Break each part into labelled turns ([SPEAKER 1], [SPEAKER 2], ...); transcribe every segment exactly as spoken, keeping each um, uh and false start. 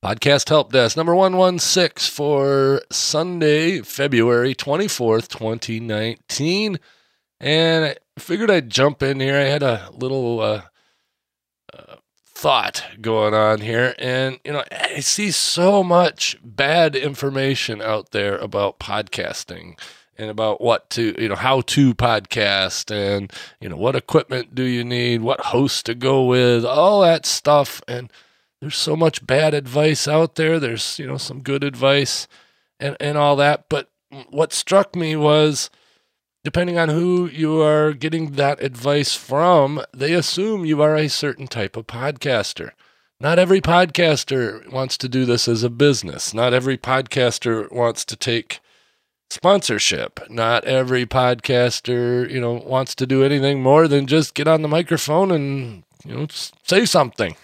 [SPEAKER 1] Podcast Help Desk, number one one six for Sunday, February twenty-fourth, twenty nineteen. And I figured I'd jump in here. I had a little uh, uh, thought going on here. And, you know, I see so much bad information out there about podcasting and about what to, you know, how to podcast and, you know, what equipment do you need, what host to go with, all that stuff. And there's so much bad advice out there. There's, you know, some good advice and, and all that. But what struck me was, depending on who you are getting that advice from, they assume you are a certain type of podcaster. Not every podcaster wants to do this as a business. Not every podcaster wants to take sponsorship. Not every podcaster, you know, wants to do anything more than just get on the microphone and, you know, say something.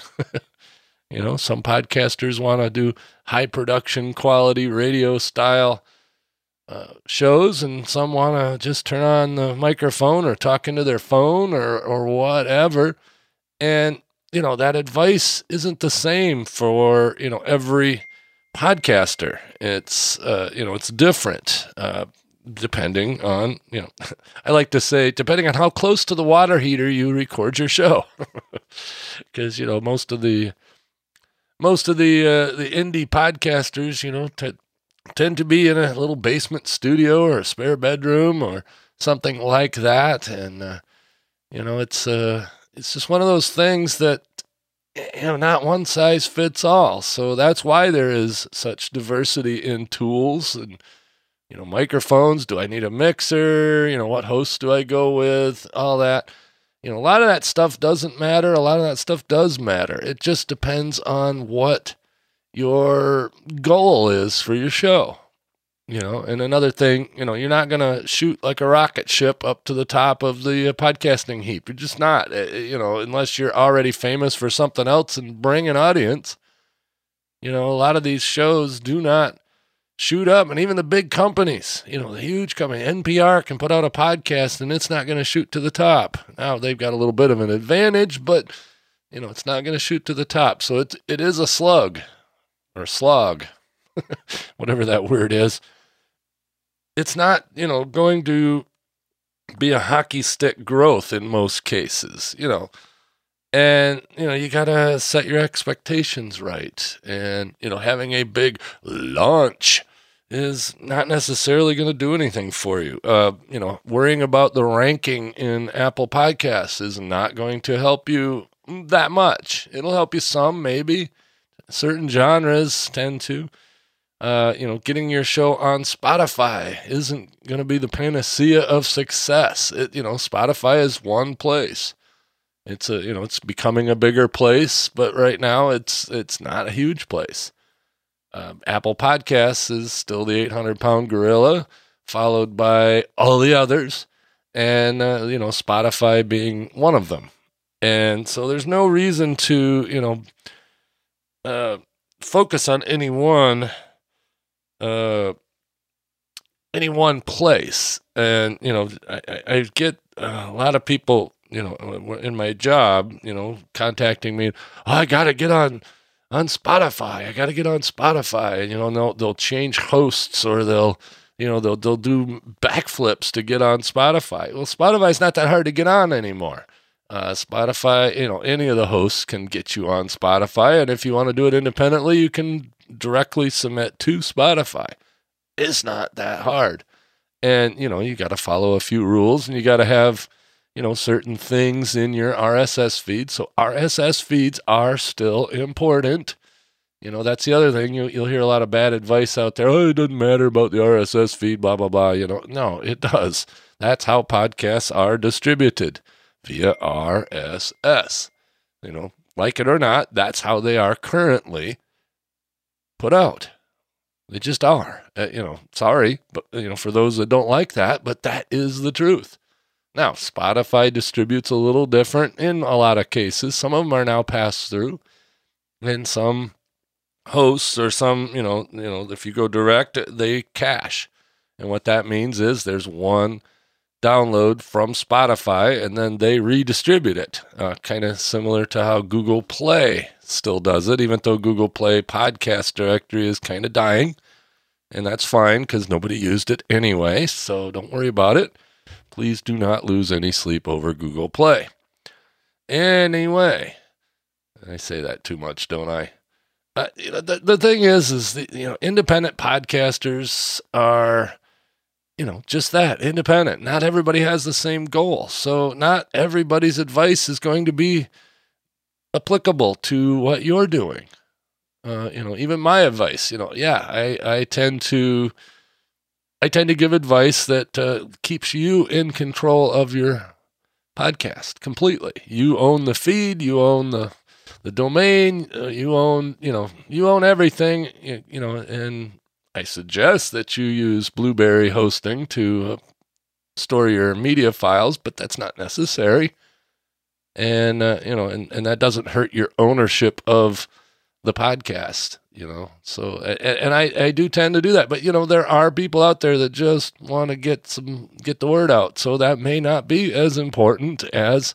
[SPEAKER 1] You know, some podcasters want to do high production quality radio style uh, shows, and some want to just turn on the microphone or talk into their phone or, or whatever. And, you know, that advice isn't the same for, you know, every podcaster. It's, uh, you know, it's different, uh, depending on, you know, I like to say, depending on how close to the water heater you record your show. Because, you know, most of the, Most of the uh, the indie podcasters, you know, t- tend to be in a little basement studio or a spare bedroom or something like that, and uh, you know, it's uh, it's just one of those things that, you know, not one size fits all. So that's why there is such diversity in tools and, you know, microphones. Do I need a mixer? You know, what host do I go with? All that. You know, a lot of that stuff doesn't matter. A lot of that stuff does matter. It just depends on what your goal is for your show. You know, and another thing, you know, you're not going to shoot like a rocket ship up to the top of the uh, podcasting heap. You're just not, uh, you know, unless you're already famous for something else and bring an audience. You know, a lot of these shows do not shoot up, and even the big companies, you know, the huge company, N P R can put out a podcast and it's not going to shoot to the top. Now they've got a little bit of an advantage, but, you know, it's not going to shoot to the top. So it, it is a slug or slog, whatever that word is. It's not, you know, going to be a hockey stick growth in most cases, you know, and, you know, you got to set your expectations right. And, you know, having a big launch is not necessarily going to do anything for you. Uh, you know, worrying about the ranking in Apple Podcasts is not going to help you that much. It'll help you some, maybe. Certain genres tend to. Uh, you know, getting your show on Spotify isn't going to be the panacea of success. It, you know, Spotify is one place. It's a, you know, it's becoming a bigger place, but right now it's it's not a huge place. Uh, Apple Podcasts is still the eight hundred pound gorilla, followed by all the others, and, uh, you know, Spotify being one of them. And so there's no reason to, you know, uh, focus on any one, uh, any one place. And, you know, I, I get a lot of people, you know, in my job, you know, contacting me, oh, I got to get on, on Spotify. I got to get on Spotify. And, you know, they'll, they'll change hosts, or they'll, you know, they'll, they'll do backflips to get on Spotify. Well, Spotify's not that hard to get on anymore. Uh, Spotify, you know, any of the hosts can get you on Spotify. And if you want to do it independently, you can directly submit to Spotify. It's not that hard. And, you know, you got to follow a few rules, and you got to have, you know, certain things in your R S S feed. So R S S feeds are still important. You know, that's the other thing. You, you'll hear a lot of bad advice out there. Oh, it doesn't matter about the R S S feed, blah, blah, blah. You know, no, it does. That's how podcasts are distributed, via R S S. You know, like it or not, that's how they are currently put out. They just are. Uh, you know, sorry, but, you know, for those that don't like that, but that is the truth. Now, Spotify distributes a little different in a lot of cases. Some of them are now passed through, and some hosts or some, you know, you know, if you go direct, they cache. And what that means is there's one download from Spotify, and then they redistribute it, uh, kind of similar to how Google Play still does it, even though Google Play podcast directory is kind of dying. And that's fine because nobody used it anyway, so don't worry about it. Please do not lose any sleep over Google Play. Anyway, I say that too much, don't I? Uh, you know, the, the thing is, is the, you know, independent podcasters are, you know, just that, independent. Not everybody has the same goal. So not everybody's advice is going to be applicable to what you're doing. Uh, you know, even my advice, you know, yeah, I, I tend to, I tend to give advice that uh, keeps you in control of your podcast completely. You own the feed, you own the the domain, uh, you own, you know, you own everything, you, you know, and I suggest that you use Blueberry hosting to uh, store your media files, but that's not necessary. And, uh, you know, and, and that doesn't hurt your ownership of the podcast, you know. So, and, and I, I do tend to do that, but, you know, there are people out there that just want to get some, get the word out. So that may not be as important as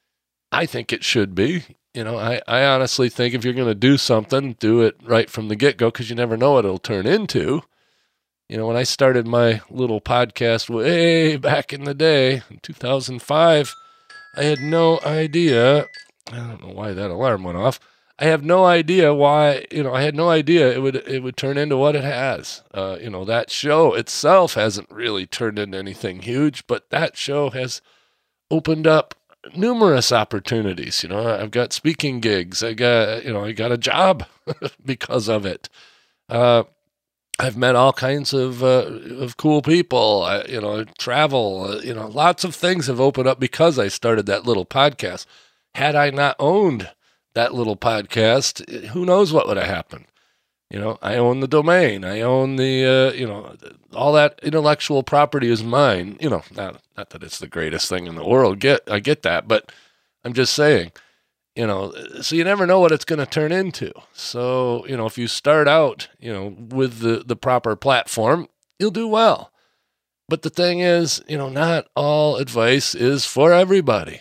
[SPEAKER 1] I think it should be. You know, I, I honestly think if you're going to do something, do it right from the get-go, because you never know what it'll turn into. You know, when I started my little podcast way back in the day, in two thousand five, I had no idea. I don't know why that alarm went off. I have no idea why, you know, I had no idea it would it would turn into what it has. Uh, you know, that show itself hasn't really turned into anything huge, but that show has opened up numerous opportunities. You know, I've got speaking gigs. I got, you know, I got a job because of it. Uh, I've met all kinds of uh, of cool people. I, you know, travel. Uh, you know, lots of things have opened up because I started that little podcast. Had I not owned that little podcast, who knows what would have happened? You know, I own the domain. I own the, uh, you know, all that intellectual property is mine. You know, not, not that it's the greatest thing in the world. Get, I get that, but I'm just saying, you know, so you never know what it's going to turn into. So, you know, if you start out, you know, with the, the proper platform, you'll do well. But the thing is, you know, not all advice is for everybody.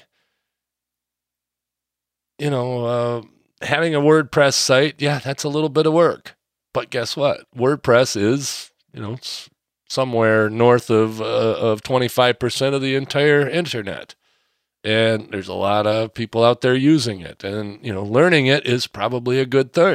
[SPEAKER 1] You know, uh, having a WordPress site, yeah, that's a little bit of work. But guess what? WordPress is, you know, somewhere north of uh, of twenty-five percent of the entire internet. And there's a lot of people out there using it. And, you know, learning it is probably a good thing.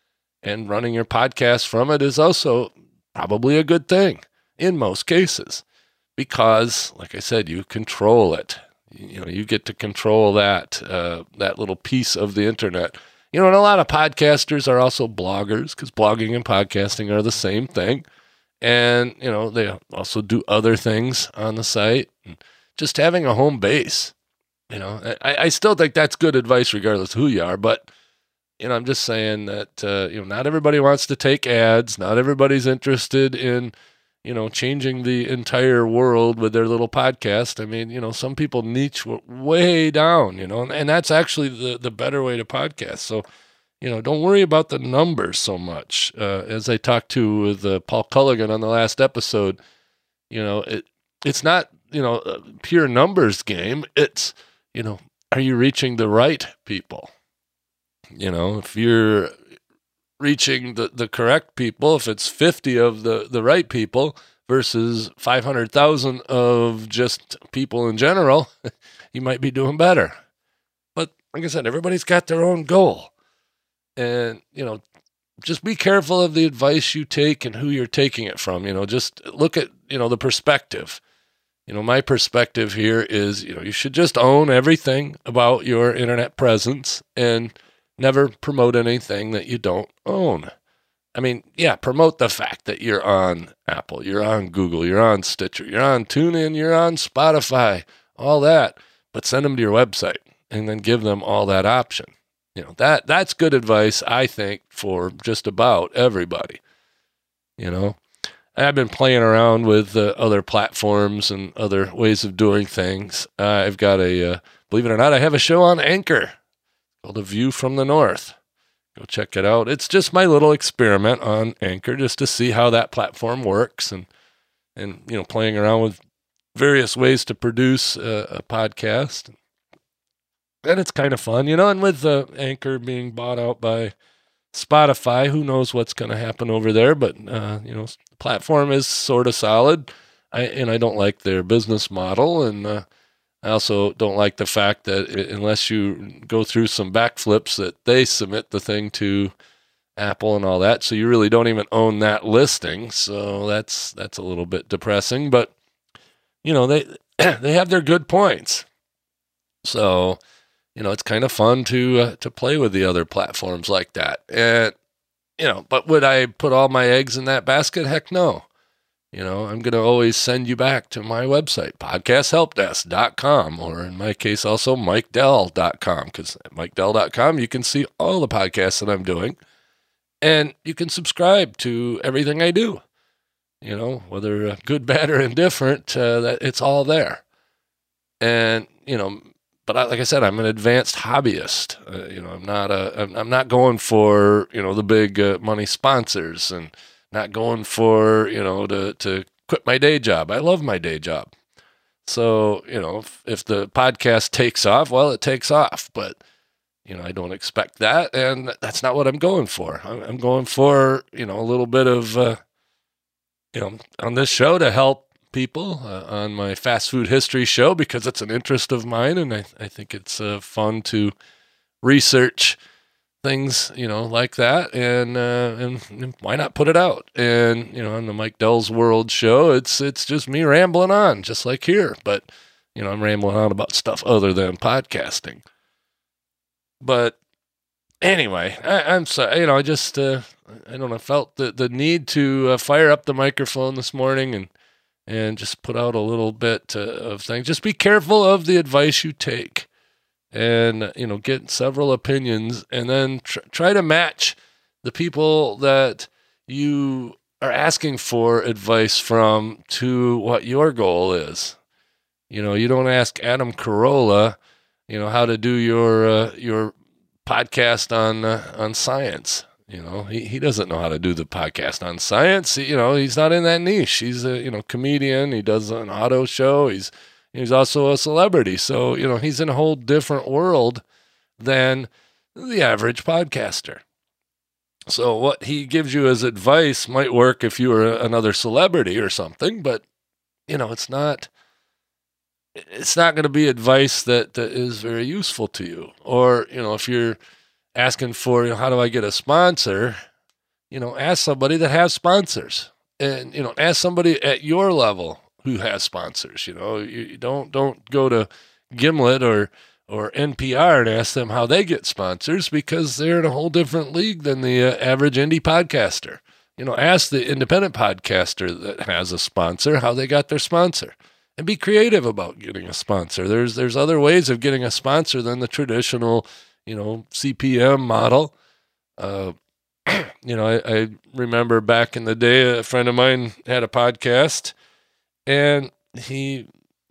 [SPEAKER 1] And running your podcast from it is also probably a good thing in most cases. Because, like I said, you control it. You know, you get to control that, uh, that little piece of the internet. You know, and a lot of podcasters are also bloggers, because blogging and podcasting are the same thing. And, you know, they also do other things on the site. And just having a home base, you know, I, I still think that's good advice regardless of who you are. But, you know, I'm just saying that, uh, you know, not everybody wants to take ads. Not everybody's interested in, you know, changing the entire world with their little podcast. I mean, you know, some people niche way down, you know, and, and that's actually the, the better way to podcast. So, you know, don't worry about the numbers so much. Uh, as I talked to with uh, Paul Culligan on the last episode, you know, it it's not, you know, a pure numbers game. It's, you know, are you reaching the right people? You know, if you're reaching the, the correct people, if it's fifty of the, the right people versus five hundred thousand of just people in general, you might be doing better. But like I said, everybody's got their own goal. And, you know, just be careful of the advice you take and who you're taking it from. You know, just look at, you know, the perspective. You know, my perspective here is, you know, you should just own everything about your internet presence and never promote anything that you don't own. I mean, yeah, promote the fact that you're on Apple, you're on Google, you're on Stitcher, you're on TuneIn, you're on Spotify, all that. But send them to your website and then give them all that option. You know, that that's good advice, I think, for just about everybody. You know, I've been playing around with uh, other platforms and other ways of doing things. Uh, I've got a, uh, believe it or not, I have a show on Anchor called A View from the North. Go check it out. It's just my little experiment on Anchor just to see how that platform works and, and you know, playing around with various ways to produce a, a podcast. and it's kind of fun, you know, and with the Anchor being bought out by Spotify, who knows what's going to happen over there, but, uh, you know, the platform is sort of solid. I, and I don't like their business model. And, uh, I also don't like the fact that it, unless you go through some backflips that they submit the thing to Apple and all that. So you really don't even own that listing. So that's, that's a little bit depressing, but you know, they, they have their good points. So, you know, it's kind of fun to, uh, to play with the other platforms like that. And, you know, but would I put all my eggs in that basket? Heck no. You know, I'm going to always send you back to my website, podcast help desk dot com, or in my case, also mike dell dot com, because at mike dell dot com, you can see all the podcasts that I'm doing, and you can subscribe to everything I do. You know, whether good, bad, or indifferent, uh, that it's all there. And, you know, but I, like I said, I'm an advanced hobbyist. Uh, you know, I'm not a, I'm, I'm not going for, you know, the big uh, money sponsors, and not going for, you know, to, to quit my day job. I love my day job. So, you know, if, if the podcast takes off, well, it takes off, but, you know, I don't expect that. And that's not what I'm going for. I'm, I'm going for, you know, a little bit of, uh, you know, on this show to help people uh, on my fast food history show, because it's an interest of mine. And I, I think it's uh, fun to research things, you know, like that, and, uh, and and why not put it out? And, you know, on the Mike Dell's World show, it's it's just me rambling on, just like here, but, you know, I'm rambling on about stuff other than podcasting. But anyway, I, I'm sorry, you know, I just, uh, I don't know, felt the, the need to uh, fire up the microphone this morning and, and just put out a little bit uh, of things. Just be careful of the advice you take. And, you know, get several opinions, and then tr- try to match the people that you are asking for advice from to what your goal is. You know, you don't ask Adam Carolla, you know, how to do your uh, your podcast on uh, on science. You know, he, he doesn't know how to do the podcast on science. He, you know, he's not in that niche. He's a, you know, comedian. He does an auto show. He's He's also a celebrity. So, you know, he's in a whole different world than the average podcaster. So what he gives you as advice might work if you were another celebrity or something, but, you know, it's not, it's not going to be advice that, that is very useful to you. Or, you know, if you're asking for, you know, how do I get a sponsor? You know, ask somebody that has sponsors, and, you know, ask somebody at your level who has sponsors. You know, you don't don't go to Gimlet or or N P R and ask them how they get sponsors, because they're in a whole different league than the uh, average indie podcaster. You know, ask the independent podcaster that has a sponsor how they got their sponsor, and be creative about getting a sponsor. There's there's other ways of getting a sponsor than the traditional, you know, C P M model. Uh, you know, I, I remember back in the day, a friend of mine had a podcast, and he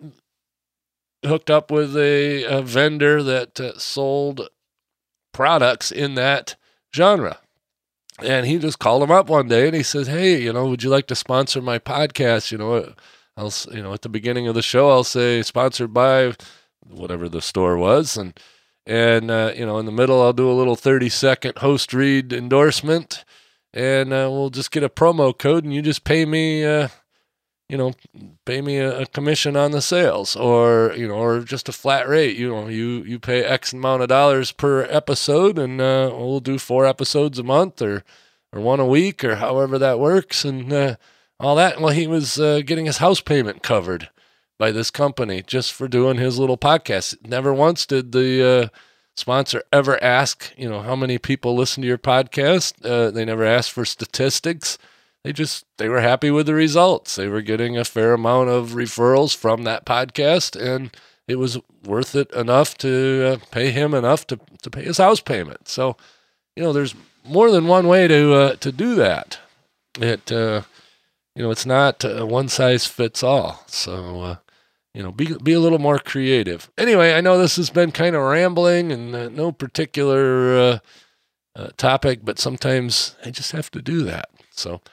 [SPEAKER 1] hooked up with a, a vendor that uh, sold products in that genre. And he just called him up one day and he said, "Hey, you know, would you like to sponsor my podcast? You know, I'll, you know, at the beginning of the show, I'll say sponsored by whatever the store was. And, and, uh, you know, in the middle, I'll do a little thirty second host read endorsement, and uh, we'll just get a promo code, and you just pay me, uh, you know, pay me a, a commission on the sales, or, you know, or just a flat rate. You know, you, you pay X amount of dollars per episode, and uh, we'll do four episodes a month, or, or one a week, or however that works, and uh, all that." Well, he was uh, getting his house payment covered by this company just for doing his little podcast. Never once did the uh, sponsor ever ask, you know, how many people listen to your podcast. Uh, they never asked for statistics. They just, they were happy with the results. They were getting a fair amount of referrals from that podcast, and it was worth it enough to uh, pay him enough to, to pay his house payment. So, you know, there's more than one way to, uh, to do that. It, uh, you know, it's not uh, one size fits all. So, uh, you know, be, be a little more creative. Anyway, I know this has been kind of rambling and uh, no particular uh, uh, topic, but sometimes I just have to do that. So,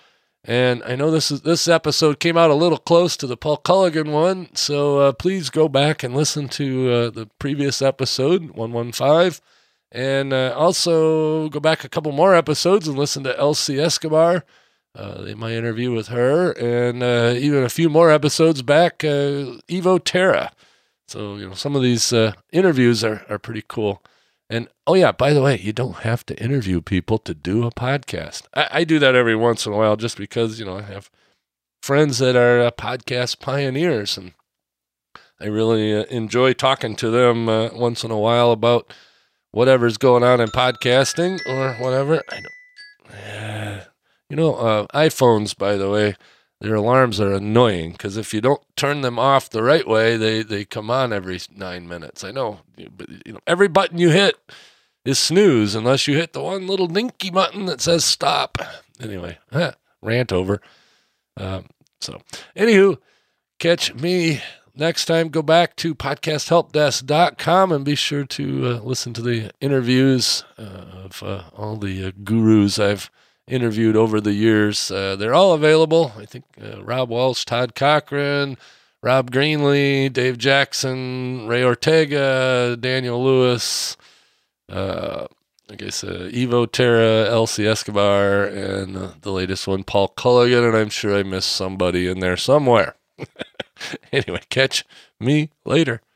[SPEAKER 1] And I know this is this episode came out a little close to the Paul Culligan one, so uh, please go back and listen to uh, the previous episode, one fifteen, and uh, also go back a couple more episodes and listen to Elsie Escobar, uh, my interview with her, and uh, even a few more episodes back, uh, Evo Terra. So, you know, some of these uh, interviews are, are pretty cool. And, oh, yeah, by the way, you don't have to interview people to do a podcast. I, I do that every once in a while just because, you know, I have friends that are uh, podcast pioneers, and I really uh, enjoy talking to them uh, once in a while about whatever's going on in podcasting or whatever. I don't, uh, you know, uh, iPhones, by the way, their alarms are annoying because if you don't turn them off the right way, they, they come on every nine minutes. I know, but you know, every button you hit is snooze unless you hit the one little dinky button that says stop. Anyway, eh, rant over. Um, so, anywho, catch me next time. Go back to podcast help desk dot com and be sure to uh, listen to the interviews uh, of uh, all the uh, gurus I've interviewed over the years. Uh, they're all available. I think uh, Rob Walsh, Todd Cochran, Rob Greenlee, Dave Jackson, Ray Ortega, Daniel Lewis, uh, I guess uh, Evo Terra, Elsie Escobar, and uh, the latest one, Paul Culligan, and I'm sure I missed somebody in there somewhere. Anyway, catch me later.